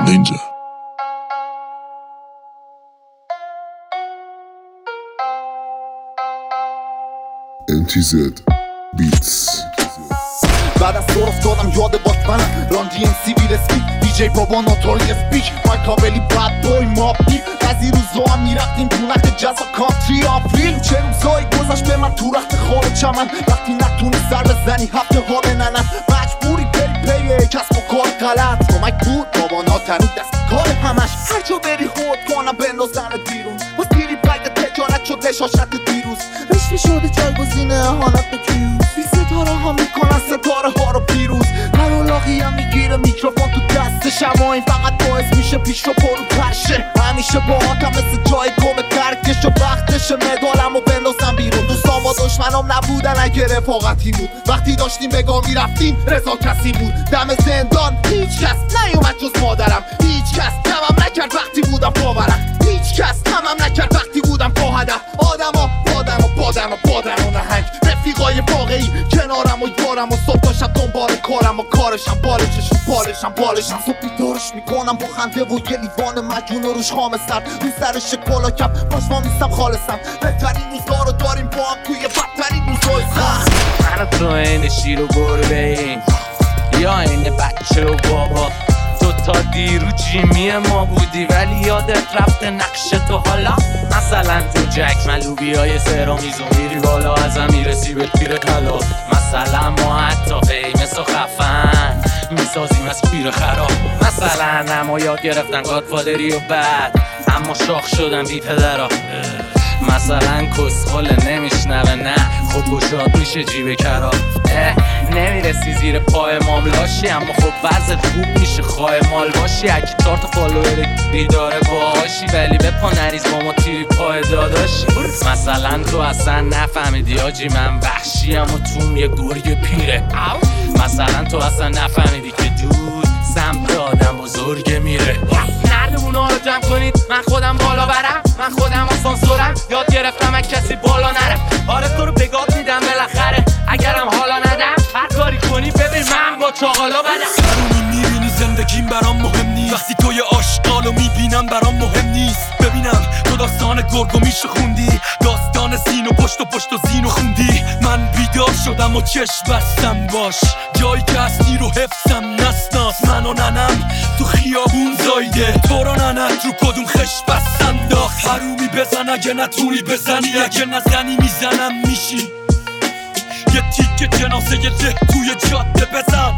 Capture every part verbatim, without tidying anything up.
Ninja. ام تی زد بیتس. بعد از تو افتادم یاد باش منم رانجی ام سی ویل اسپیک دی جی بابا ناتوری اسپیک مایکابلی بد بوی مابی بعضی روزا هم میرفتیم تو نخت جز و کانتری آفریل. چه روزایی گذاشت به من تو رخت خور چمن وقتی نتونی سر بزنی هفته ها بننن مجبوری بری پی کسب و کار غلط کمک بود بابا ناتنی دست کار همش هر جا بری خود کنم بندازن بیرون باز دیری بگ تجارت شد نشاشت دیروز رشوی شده جایگزین اهانت به کیوز بی ستاره ها میکنن ستاره ها رو پیروز نرولاقی هم میگیره میکروفون تو دستش اما این فقط باعث میشه پیش رو پرو پرشه همیشه با آتم مثل جای گم ترکش و وقتش مدالم و بندازم بیرون دوستان با دشمنام نبودن اگه رفاقتی بود وقتی داشتیم بگاه میرفتیم رضا کسی بود دم زندان هیچ کس نیومد جز مادرم هیچ کس تمام نکرد وقتی بودم پاورم هیچ کس تمام نکرد وقتی بودم پا هدف آدما بادم و بادم و بادم و نهنگ رفیقای واقعی کنارم و یارم و صبح تا شب دنبال کارم و کارشم بالشش بالشم بالشم صبح بیدارش میکنم با خنده و یه لیوان مجون و روش خام سر روی سرش کلا کپ پاشما میستم خالصم بهترین روزگاه رو داریم با هم توی بدترین روزهای سخت منو تو این شیر و گربه این یا این بچه و بابا تو تا دیرو جیمی ما بودی ولی یادت رفته نقش تو حالا مثلا تو جک ملوبی های سرامیز و میری بالا ازم میرسی به پیر طلا مثلا ما حتی فیمس و خفن میسازیم از پیر خراب مثلا اما یاد گرفتن گادفادری و بعد اما شاخ شدن بی پدرها مثلا کسخل نمیشنوه نه خب گشاد میشه جیب کرا نمیرسی زیر پای ماملاشی اما خب وضعت خوب میشه خواه مال باشی اگه چار تا فالوور دیداره باهاشی ولی به پا نریز با ما تیری پای داداشی مثلا تو اصلا نفهمیدی آجی من وحشیم و توم یه گرگ پیره مثلا تو اصلا نفهمیدی که دود سمت آدم بزرگ میره نردمونا رو جمع کنید من خودم بالا برم من خودم آسانسورم یاد گرفتم اگه کسی بالا نرم آره تو رو بگات میدم بالاخره اگرم حالا ندم هر کاری کنی ببین من با چاقالا بدم درونی میبینی زندگیم برام مهم نیست وقتی توی آشغالو میبینم برام مهم نیست ببینم تو داستان گرگو میشه خوندی داستان زین و پشت و پشت و زین و خوندی من بیدار شدم و چشم بستم باش جایی که هستی رو حفظم نسناس من و ننم تو خیابون زایده تو رو ننت رو کدوم خش بست انداخت حرومی بزن اگه نتونی بزنی اگه نزنی میزنم میشی یه تیک جنازه یه ده توی جاده بزن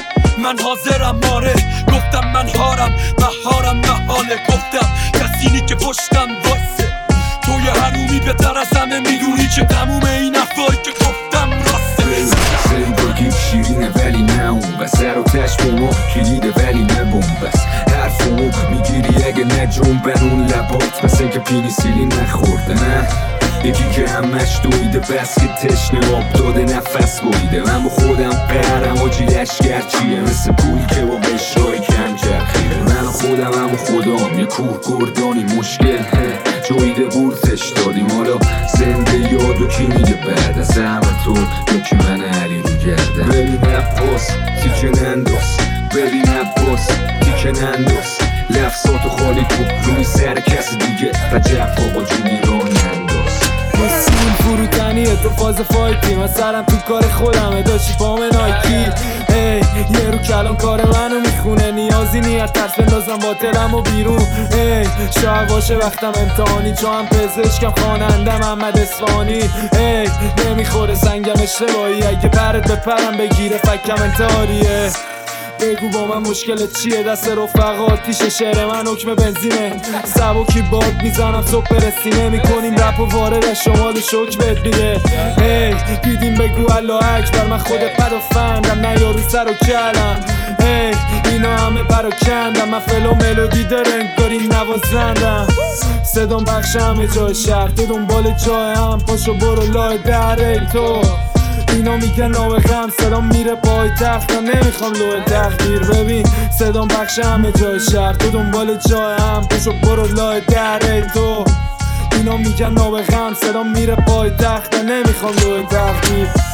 من حاضرم ماره گفتم من هارم مهارم محاله گفتم کسینی که پشتم واسه توی حرومی بهتر از همه میدونی که تموم این افایی که گفتم راسته زندگی شیرینه ولی نه اون بس سر و تش به ما کلیده ولی نه بومبس حرفمو میگیری اگه نجوم بر اون لبات مثل که پینیسیلی نخورده نه یکی که همش دویده بس که تشنه آب داده نفس بریده من با خودم قهرم و جیلشگر چیه مثل پولی که با بشرای کم چرخیده من خودم هم و خودم یه کوه گردانی مشکل جویده بورتش دادیم حالا زنده یادو کی میگه بعد از همه تو یا کی من علی رو گردم ببین عباس تیکه ننداز ببین عباس تیکه ننداز لفظاتو خالی کن روی سر کس دیگه و جف آقا جونی را ننداز سیل فروتنیه تو فاز فایتی من سرم تو کار خودمه داشتی پام نایکی ای یه رو کلان کار منو میخونه نیازی نیت ترس بندازم باطلم و بیرون ای شاید باشه وقتم امتحانی چون هم پزشکم خواننده محمد اصفهانی ای نمیخوره سنگم اشتباهی اگه پرت به پرم بگیره فکم انتحاریه بگو با من مشکلت چیه دست رفقات پیش شعر من حکم بنزینه سبکی باد میزنم صبح برسی نمیکنیم رپ و وارد از شمال شک بهت میده هی دیدیم بگو الله اکبر من خود پدافندم نه یارو سر و کلم هی اینا همه پراکندم من فلو ملودی داره انگاری نوازندم صدام بخش همه جای شهر تو دنبال جای هم پاشو برو لای در تو اینا میگن نابغم صدام میره پای تخت و نمیخوام لوه تقدیر ببین صدام بخش همه جای شهر تو دنبال جای هم پشو برو لای در تو اینا میگن نابغم صدام میره پای تخت و نمیخوام لوه تقدیر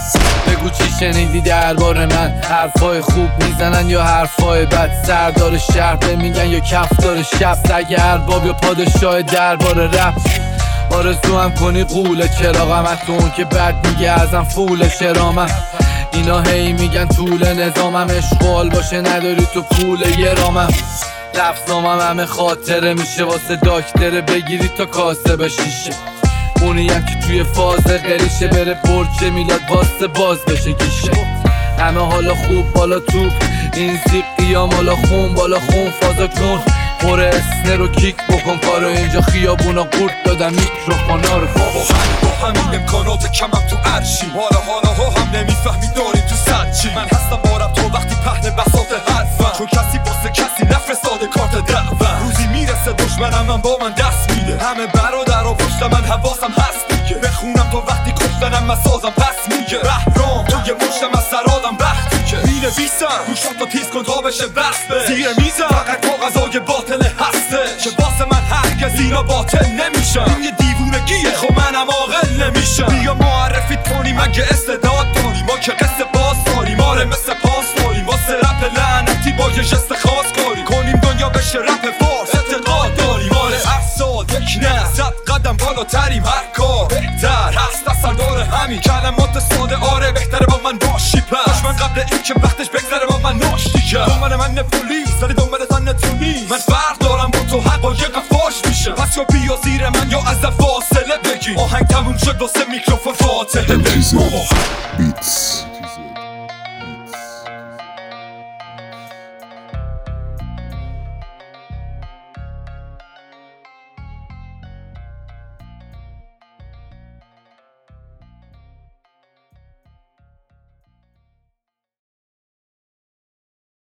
بگو چی شنیدی درباره من، حرفای خوب میزنن یا حرفای بد، سردار شهر بمیگن یا کفدار شب، سگ ارباب یا پادشاه درباره رپ. آرزو هم کنی قوله چراغم، از تو اون که بد میگه ازم فوله شرامم. اینا هی میگن طول نظامم، اشغال باشه نداری تو پول یه رامم. لفظامم همه خاطره میشه واسه داکتره بگیری تا کاسه بشیشه. اونی هم که توی فاز قریشه بره برج میلاد واسه باز بشه گیشه. همه حالا خوب بالا توپ، این زیق قیام بالا خون بالا خون فازا کن. پر اسنه رو کیک بکن کارو اینجا خیابونا قورت دادم میکروفونا رو. بابا با همین امکانات کمم تو عرشی، حالا حالا ها هم نمیفهمی داریم تو سر چی. من هستم بارم تو وقتی پهن بساط حرفم، چون کسی واسه کسی نفرستاده کارت دعوم. روزی میرسه دشمنم من با من دست میده، همه برادر و پشت من حواسم هست دیگه. بخونم تا وقتی کشتنم من سازم پس میگه. بهرام توی مشتم از سرادم بختی که مینویسم گوشات رو تیز کن تا بشه بسته. زیر میزم فقط کاغذای باطل هسته که واسه من هرگز اینا باطل نمیشم. این یه دیوونگیه خب منم عاقل نمیشم. بیا معرفیت کنیم اگه استعداد داری، ما که قصه باز داریم آره مثل پاس داریم. واسه رپ لعنتی با یه جست خاص کاری کنیم دنیا بشه رپ فارس اعتقاد داریم. آره هر سال یک نه صد قدم بالاتریم، هر کار بهتر هست از سردار همین کلمات ساده. آره بهتره با من باشی پس دشمن قبل این که وقتش بگذره با من ناشتی کرد. دنبال من پلیس ولی دنبال تن نتونی، من فرق دارم با تو حقایق فاش میشه. پس یا بیا زیر من یا از فاصله بگی، آهنگ تموم شد واسه میکروفون فاتحه بگی.